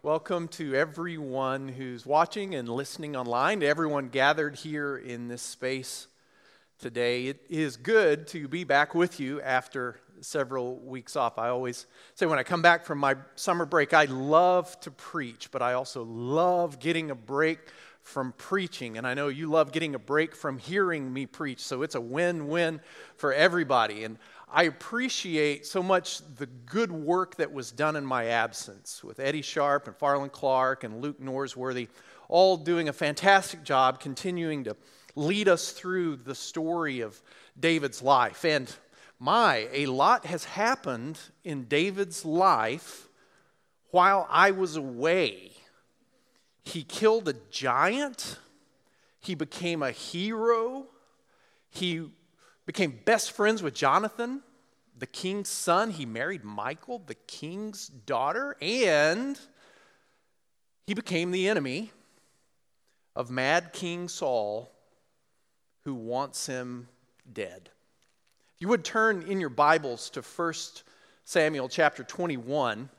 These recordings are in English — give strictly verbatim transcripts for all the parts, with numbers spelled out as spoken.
Welcome to everyone who's watching and listening online, to everyone gathered here in this space today. It is good to be back with you after several weeks off. I always say when I come back from my summer break, I love to preach, but I also love getting a break from preaching. And I know you love getting a break from hearing me preach, so it's a win-win for everybody. And I appreciate so much the good work that was done in my absence with Eddie Sharp and Farland Clark and Luke Norsworthy, all doing a fantastic job continuing to lead us through the story of David's life. And my, a lot has happened in David's life while I was away. He killed a giant. He became a hero. He became best friends with Jonathan, the king's son. He married Michal, the king's daughter. And he became the enemy of Mad King Saul, who wants him dead. If you would turn in your Bibles to First Samuel chapter twenty-one. And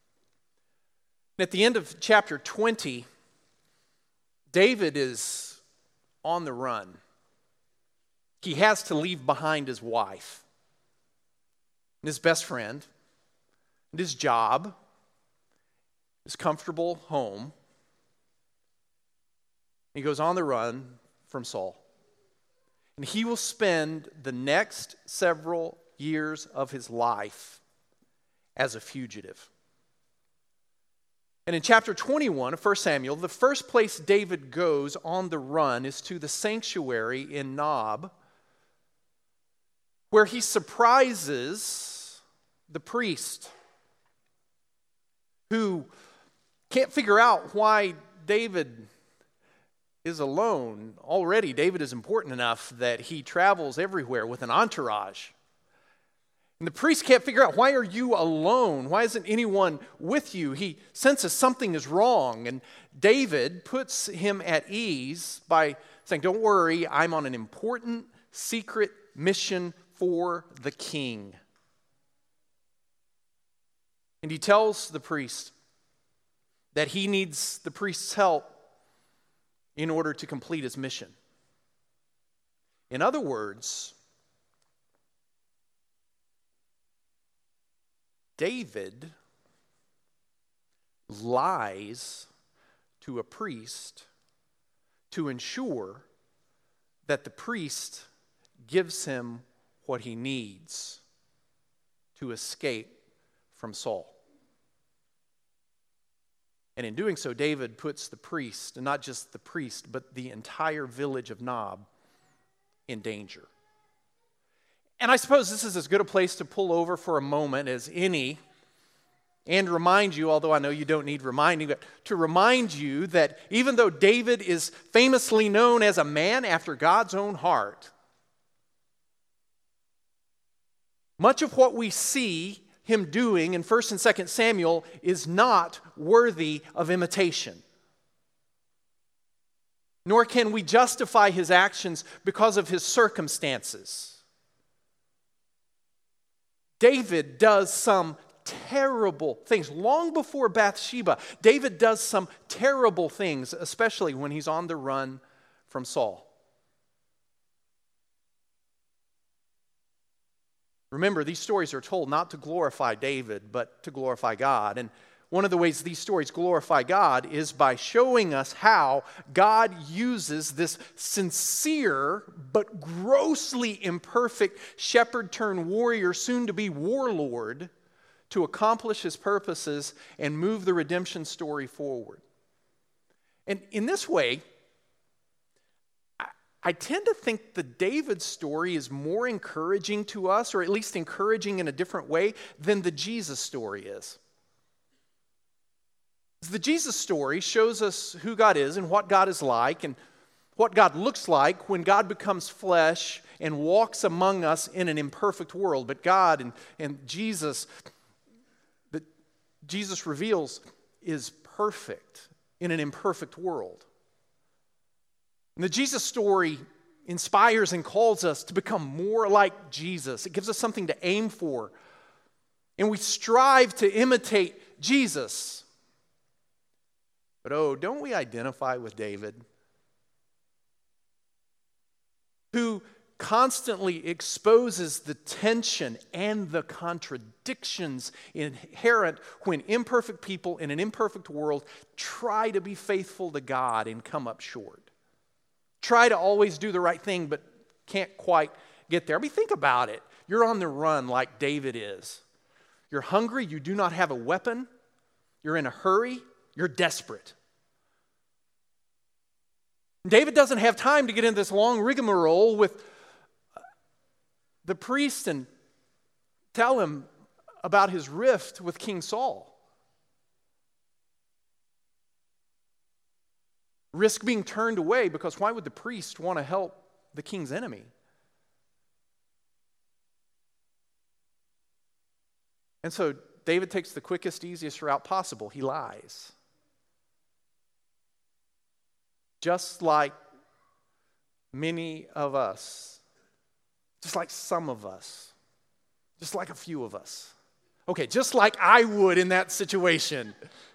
at the end of chapter twenty, David is on the run. He has to leave behind his wife, and his best friend, and his job, his comfortable home. He goes on the run from Saul. And he will spend the next several years of his life as a fugitive. And in chapter twenty-one of First Samuel, the first place David goes on the run is to the sanctuary in Nob, where he surprises the priest who can't figure out why David is alone. Already, David is important enough that he travels everywhere with an entourage. And the priest can't figure out, why are you alone? Why isn't anyone with you? He senses something is wrong. And David puts him at ease by saying, don't worry, I'm on an important secret mission for the king. And he tells the priest that he needs the priest's help in order to complete his mission. In other words, David lies to a priest to ensure that the priest gives him what he needs to escape from Saul. And in doing so, David puts the priest, and not just the priest, but the entire village of Nob in danger. And I suppose this is as good a place to pull over for a moment as any, and remind you, although I know you don't need reminding, but to remind you that even though David is famously known as a man after God's own heart, much of what we see him doing in First and Second Samuel is not worthy of imitation. Nor can we justify his actions because of his circumstances. David does some terrible things. Long before Bathsheba, David does some terrible things, especially when he's on the run from Saul. Remember, these stories are told not to glorify David, but to glorify God. And one of the ways these stories glorify God is by showing us how God uses this sincere but grossly imperfect shepherd turned warrior, soon to be warlord, to accomplish his purposes and move the redemption story forward. And in this way, I tend to think the David story is more encouraging to us, or at least encouraging in a different way, than the Jesus story is. The Jesus story shows us who God is and what God is like and what God looks like when God becomes flesh and walks among us in an imperfect world. But God and, and Jesus, that Jesus reveals, is perfect in an imperfect world. And the Jesus story inspires and calls us to become more like Jesus. It gives us something to aim for. And we strive to imitate Jesus. But oh, don't we identify with David, who constantly exposes the tension and the contradictions inherent when imperfect people in an imperfect world try to be faithful to God and come up short. Try to always do the right thing, but can't quite get there. I mean, think about it. You're on the run like David is. You're hungry, you do not have a weapon, you're in a hurry, you're desperate. David doesn't have time to get into this long rigmarole with the priest and tell him about his rift with King Saul. Risk being turned away, because why would the priest want to help the king's enemy? And so David takes the quickest, easiest route possible. He lies. Just like many of us, just like some of us, just like a few of us. Okay, just like I would in that situation.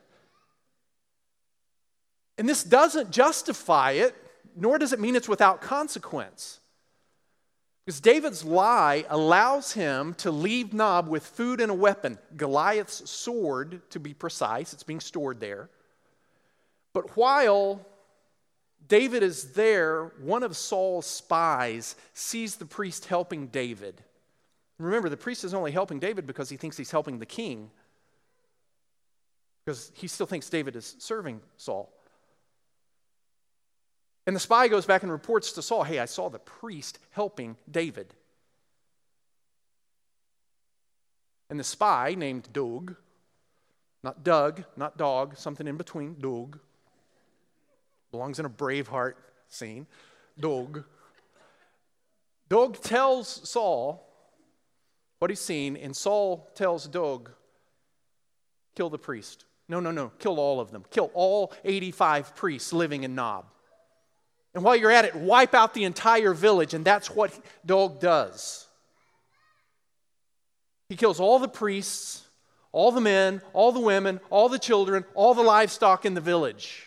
And this doesn't justify it, nor does it mean it's without consequence. Because David's lie allows him to leave Nob with food and a weapon, Goliath's sword, to be precise. It's being stored there. But while David is there, one of Saul's spies sees the priest helping David. Remember, the priest is only helping David because he thinks he's helping the king, because he still thinks David is serving Saul. And the spy goes back and reports to Saul, hey, I saw the priest helping David. And the spy named Doeg, not Doug, not dog, something in between, Doeg, belongs in a Braveheart scene, Doeg. Doeg tells Saul what he's seen, and Saul tells Doeg, kill the priest. No, no, no, kill all of them. Kill all eighty-five priests living in Nob. And while you're at it, wipe out the entire village, and that's what Doeg does. He kills all the priests, all the men, all the women, all the children, all the livestock in the village.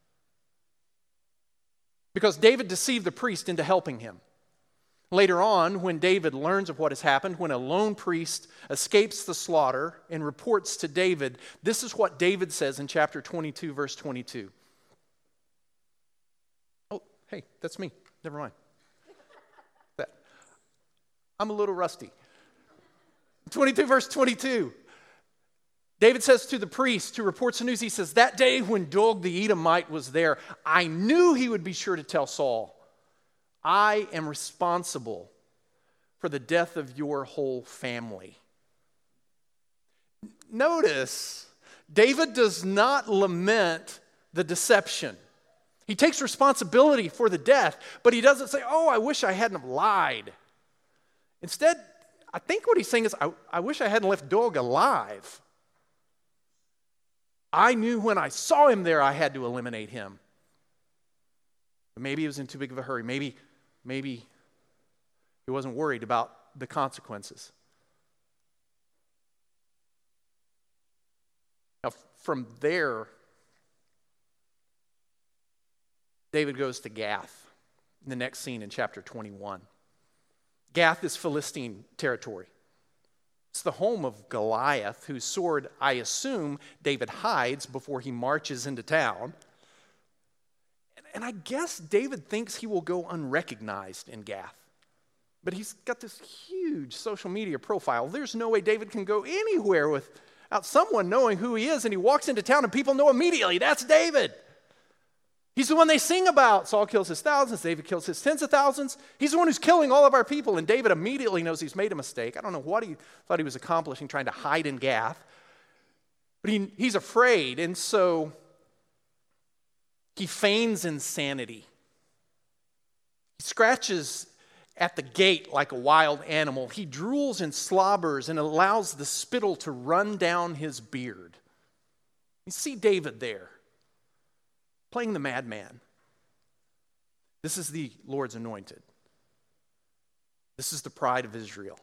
Because David deceived the priest into helping him. Later on, when David learns of what has happened, when a lone priest escapes the slaughter and reports to David, this is what David says in chapter twenty-two, verse twenty-two. Hey, that's me. Never mind. That. I'm a little rusty. twenty-two, verse twenty-two. David says to the priest who reports the news, he says, that day when Doeg the Edomite was there, I knew he would be sure to tell Saul, I am responsible for the death of your whole family. Notice, David does not lament the deception. He takes responsibility for the death, but he doesn't say, oh, I wish I hadn't have lied. Instead, I think what he's saying is, I, I wish I hadn't left Doeg alive. I knew when I saw him there, I had to eliminate him. But maybe he was in too big of a hurry. Maybe, maybe he wasn't worried about the consequences. Now, from there, David goes to Gath, in the next scene in chapter twenty-one. Gath is Philistine territory. It's the home of Goliath, whose sword, I assume, David hides before he marches into town. And I guess David thinks he will go unrecognized in Gath. But he's got this huge social media profile. There's no way David can go anywhere without someone knowing who he is. And he walks into town and people know immediately, that's David. He's the one they sing about. Saul kills his thousands, David kills his tens of thousands. He's the one who's killing all of our people, and David immediately knows he's made a mistake. I don't know what he thought he was accomplishing, trying to hide in Gath. But he, he's afraid, and so he feigns insanity. He scratches at the gate like a wild animal. He drools and slobbers and allows the spittle to run down his beard. You see David there, playing the madman. This is the Lord's anointed. This is the pride of Israel,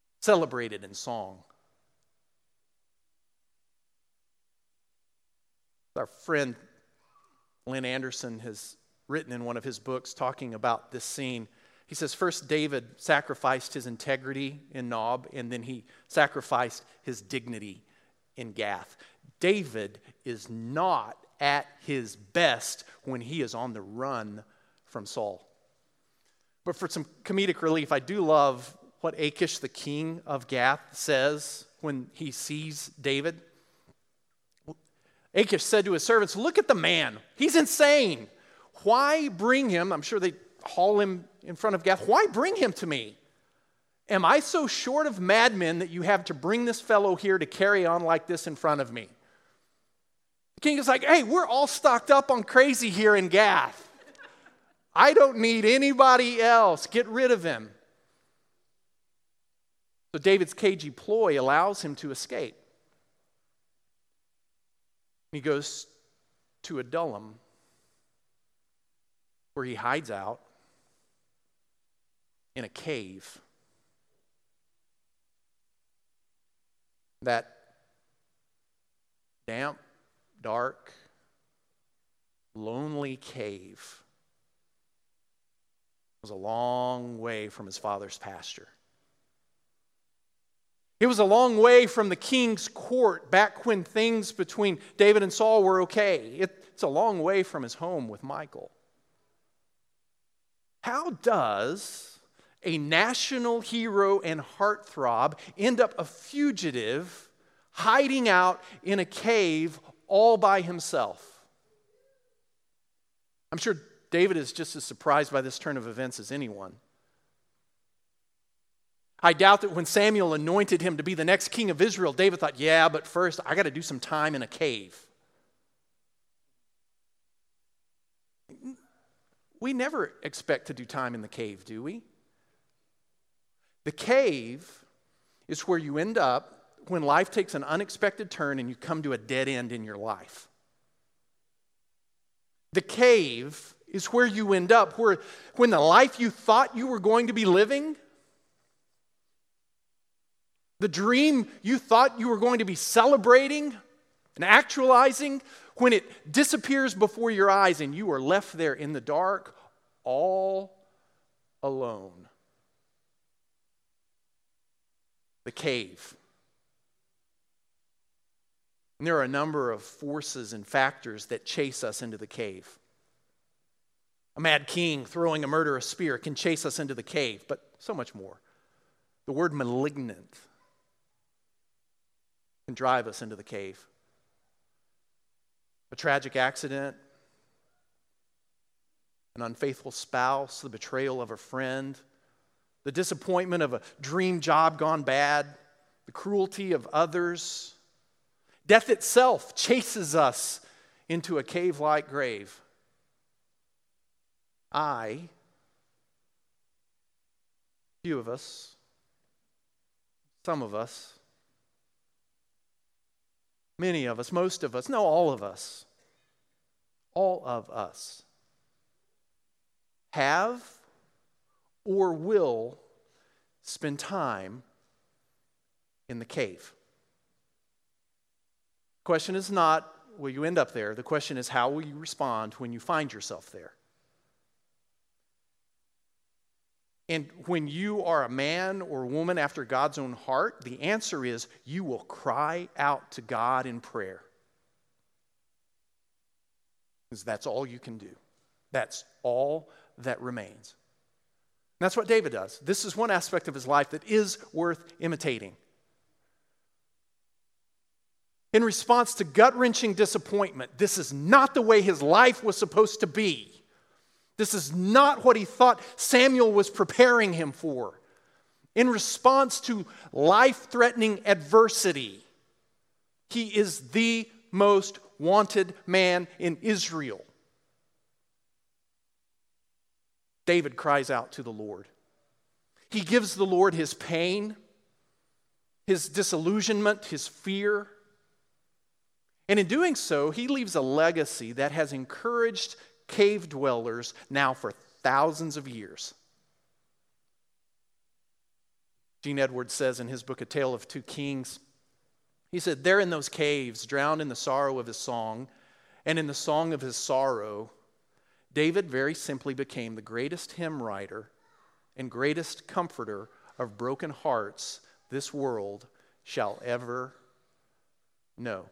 celebrated in song. Our friend Lynn Anderson has written in one of his books talking about this scene. He says, first David sacrificed his integrity in Nob, and then he sacrificed his dignity in Gath. David is not at his best when he is on the run from Saul. But for some comedic relief, I do love what Achish, the king of Gath, says when he sees David. Achish said to his servants, "Look at the man. He's insane. Why bring him?" I'm sure they haul him in front of Gath. "Why bring him to me? Am I so short of madmen that you have to bring this fellow here to carry on like this in front of me?" The king is like, "Hey, we're all stocked up on crazy here in Gath. I don't need anybody else. Get rid of him." So David's cagey ploy allows him to escape. He goes to Adullam, where he hides out in a cave. That damp, dark, lonely cave was a long way from his father's pasture. It was a long way from the king's court back when things between David and Saul were okay. It's a long way from his home with Michal. How does a national hero and heartthrob end up a fugitive hiding out in a cave all by himself? I'm sure David is just as surprised by this turn of events as anyone. I doubt that when Samuel anointed him to be the next king of Israel, David thought, yeah, but first I got to do some time in a cave. We never expect to do time in the cave, do we? The cave is where you end up when life takes an unexpected turn and you come to a dead end in your life. The cave is where you end up where when the life you thought you were going to be living, the dream you thought you were going to be celebrating and actualizing, when it disappears before your eyes and you are left there in the dark, all alone. The cave. And there are a number of forces and factors that chase us into the cave. A mad king throwing a murderous spear can chase us into the cave, but so much more. The word malignant can drive us into the cave. A tragic accident, an unfaithful spouse, the betrayal of a friend, the disappointment of a dream job gone bad, the cruelty of others. Death itself chases us into a cave-like grave. I, few of us, some of us, many of us, most of us, no, all of us, all of us have or will spend time in the cave. The question is not, will you end up there? The question is, how will you respond when you find yourself there? And when you are a man or woman after God's own heart, the answer is you will cry out to God in prayer. Because that's all you can do. That's all that remains. And that's what David does. This is one aspect of his life that is worth imitating. In response to gut-wrenching disappointment, this is not the way his life was supposed to be. This is not what he thought Samuel was preparing him for. In response to life-threatening adversity, he is the most wanted man in Israel. David cries out to the Lord. He gives the Lord his pain, his disillusionment, his fear. And in doing so, he leaves a legacy that has encouraged cave dwellers now for thousands of years. Gene Edwards says in his book, A Tale of Two Kings, he said, there in those caves, drowned in the sorrow of his song, And in the song of his sorrow, David very simply became the greatest hymn writer and greatest comforter of broken hearts this world shall ever know.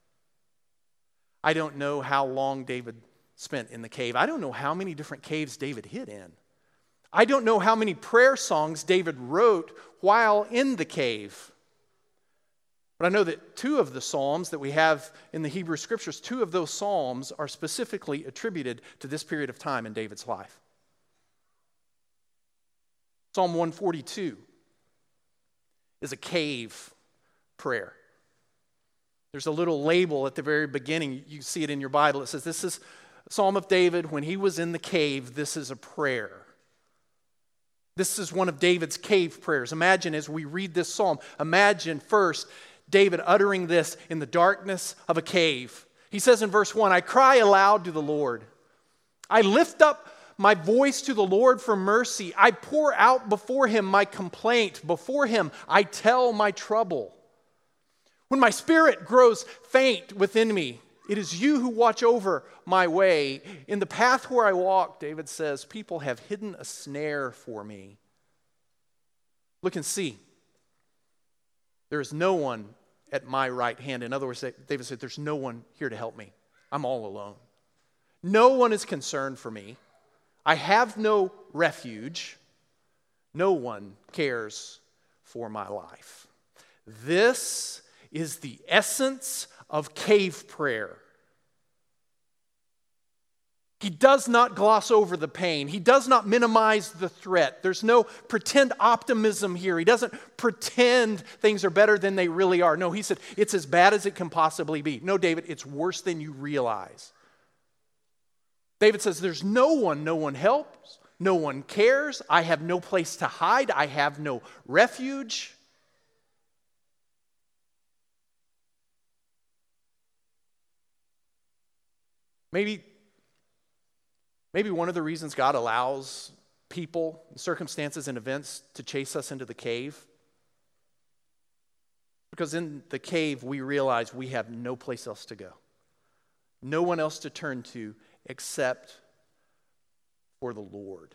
I don't know how long David spent in the cave. I don't know how many different caves David hid in. I don't know how many prayer songs David wrote while in the cave. But I know that two of the Psalms that we have in the Hebrew Scriptures, two of those Psalms are specifically attributed to this period of time in David's life. Psalm one forty-two is a cave prayer. There's a little label at the very beginning. You see it in your Bible. It says, this is a Psalm of David when he was in the cave. This is a prayer. This is one of David's cave prayers. Imagine as we read this psalm, imagine first David uttering this in the darkness of a cave. He says in verse one, I cry aloud to the Lord. I lift up my voice to the Lord for mercy. I pour out before him my complaint. Before him I tell my trouble. When my spirit grows faint within me, it is you who watch over my way. In the path where I walk, David says, people have hidden a snare for me. Look and see. There is no one at my right hand. In other words, David said, there's no one here to help me. I'm all alone. No one is concerned for me. I have no refuge. No one cares for my life. This is the essence of cave prayer. He does not gloss over the pain. He does not minimize the threat. There's no pretend optimism here. He doesn't pretend things are better than they really are. No, he said, it's as bad as it can possibly be. No, David, it's worse than you realize. David says, there's no one, no one helps, no one cares. I have no place to hide. I have no refuge. Maybe, maybe one of the reasons God allows people, circumstances, and events to chase us into the cave, because in the cave we realize we have no place else to go, no one else to turn to except for the Lord.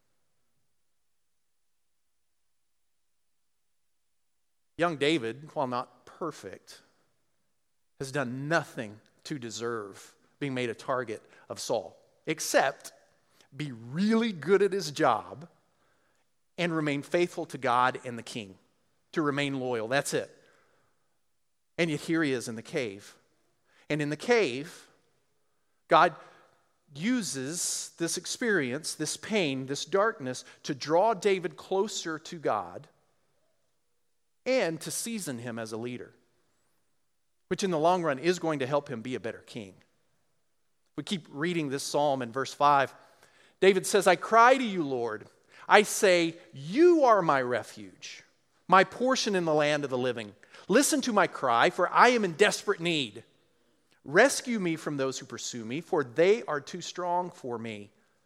Young David, while not perfect, has done nothing to deserve being made a target of Saul, except be really good at his job and remain faithful to God and the king, to remain loyal. That's it. And yet here he is in the cave. And in the cave, God uses this experience, this pain, this darkness to draw David closer to God and to season him as a leader, which in the long run is going to help him be a better king. We keep reading this psalm in verse five. David says, I cry to you, Lord. I say, you are my refuge, my portion in the land of the living. Listen to my cry, for I am in desperate need. Rescue me from those who pursue me, for they are too strong for me.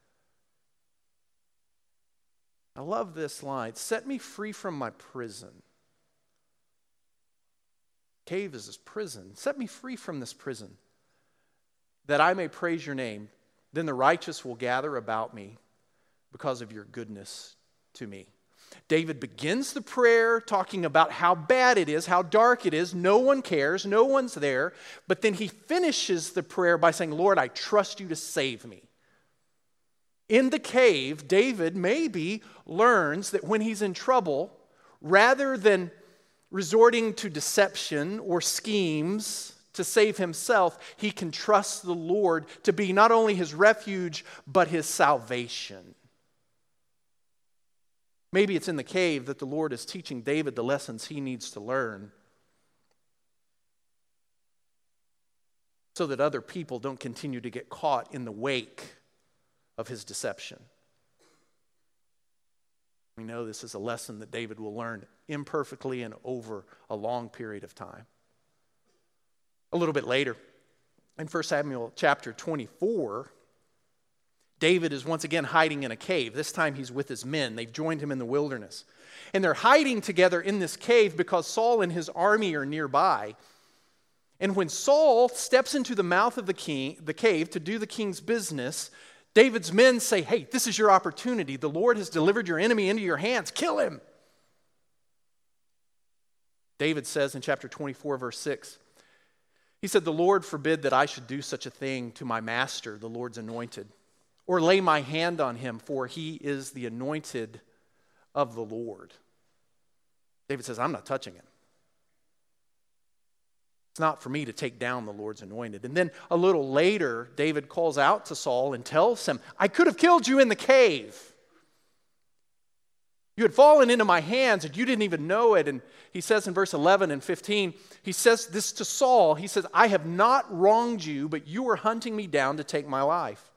I love this line. Set me free from my prison. Cave is his prison. Set me free from this prison, that I may praise your name. Then the righteous will gather about me because of your goodness to me. David begins the prayer talking about how bad it is, how dark it is. No one cares. No one's there. But then he finishes the prayer by saying, Lord, I trust you to save me. In the cave, David maybe learns that when he's in trouble, rather than resorting to deception or schemes to save himself, he can trust the Lord to be not only his refuge, but his salvation. Maybe it's in the cave that the Lord is teaching David the lessons he needs to learn so that other people don't continue to get caught in the wake of his deception. We know this is a lesson that David will learn imperfectly and over a long period of time. A little bit later, in First Samuel chapter twenty-four, David is once again hiding in a cave. This time he's with his men. They've joined him in the wilderness. And they're hiding together in this cave because Saul and his army are nearby. And when Saul steps into the mouth of the king, the cave to do the king's business, David's men say, hey, this is your opportunity. The Lord has delivered your enemy into your hands. Kill him. David says in chapter twenty-four, verse six, he said, the Lord forbid that I should do such a thing to my master, the Lord's anointed, or lay my hand on him, for he is the anointed of the Lord. David says, I'm not touching him. It's not for me to take down the Lord's anointed. And then a little later, David calls out to Saul and tells him, I could have killed you in the cave. You had fallen into my hands and you didn't even know it. And he says in verse eleven and fifteen, he says this to Saul. He says, I have not wronged you, but you were hunting me down to take my life.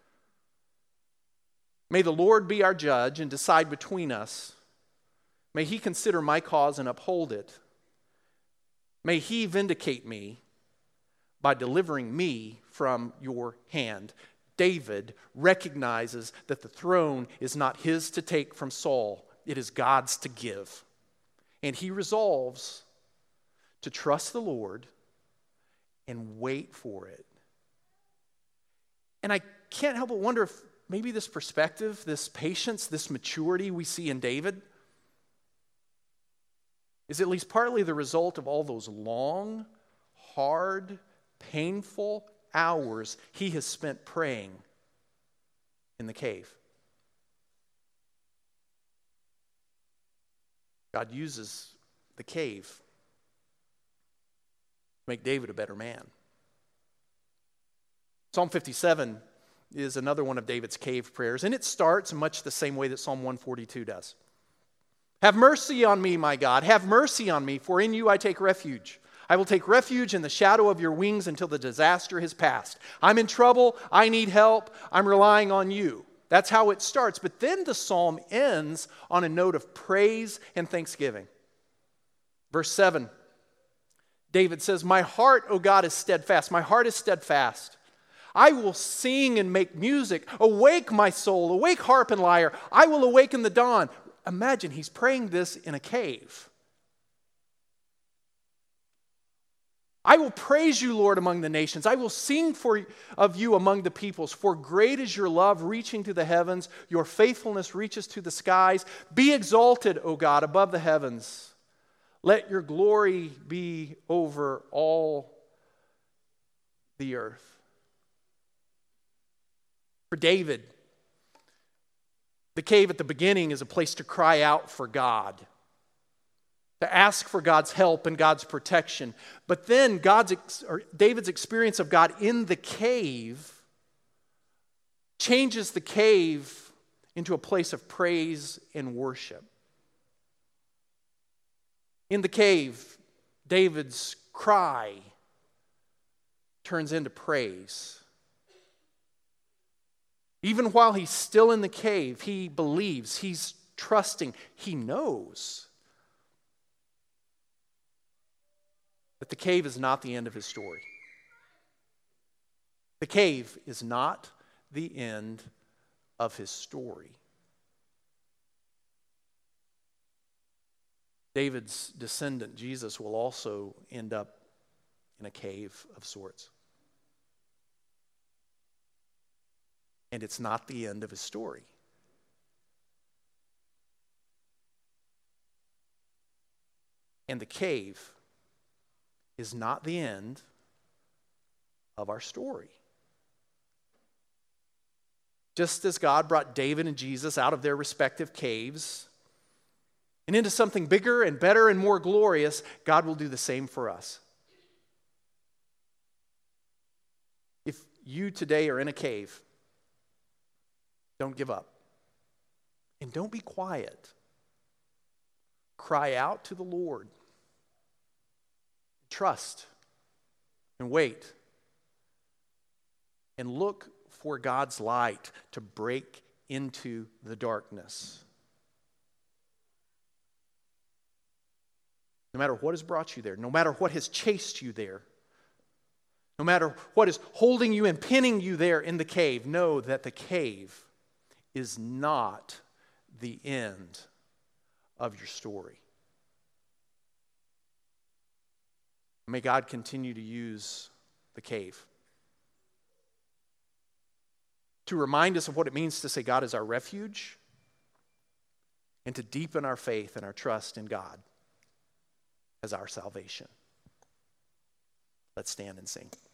May the Lord be our judge and decide between us. May he consider my cause and uphold it. May he vindicate me by delivering me from your hand. David recognizes that the throne is not his to take from Saul. It is God's to give. And he resolves to trust the Lord and wait for it. And I can't help but wonder if maybe this perspective, this patience, this maturity we see in David is at least partly the result of all those long, hard, painful hours he has spent praying in the cave. God uses the cave to make David a better man. Psalm fifty-seven is another one of David's cave prayers, and it starts much the same way that Psalm one forty-two does. Have mercy on me, my God. Have mercy on me, for in you I take refuge. I will take refuge in the shadow of your wings until the disaster has passed. I'm in trouble. I need help. I'm relying on you. That's how it starts. But then the psalm ends on a note of praise and thanksgiving. Verse seven, David says, my heart, O God, is steadfast. My heart is steadfast. I will sing and make music. Awake, my soul. Awake, harp and lyre. I will awaken the dawn. Imagine he's praying this in a cave. I will praise you, Lord, among the nations. I will sing for, of you among the peoples. For great is your love reaching to the heavens. Your faithfulness reaches to the skies. Be exalted, O God, above the heavens. Let your glory be over all the earth. For David, the cave at the beginning is a place to cry out for God, to ask for God's help and God's protection. But then God's or David's experience of God in the cave changes the cave into a place of praise and worship. In the cave, David's cry turns into praise. Even while he's still in the cave, he believes, he's trusting, he knows that the cave is not the end of his story. The cave is not the end of his story. David's descendant, Jesus, will also end up in a cave of sorts. And it's not the end of his story. And the cave is not the end of our story. Just as God brought David and Jesus out of their respective caves and into something bigger and better and more glorious, God will do the same for us. If you today are in a cave, don't give up. And don't be quiet. Cry out to the Lord. Trust and wait. And look for God's light to break into the darkness. No matter what has brought you there, no matter what has chased you there, no matter what is holding you and pinning you there in the cave, know that the cave is not the end of your story. May God continue to use the cave to remind us of what it means to say God is our refuge and to deepen our faith and our trust in God as our salvation. Let's stand and sing.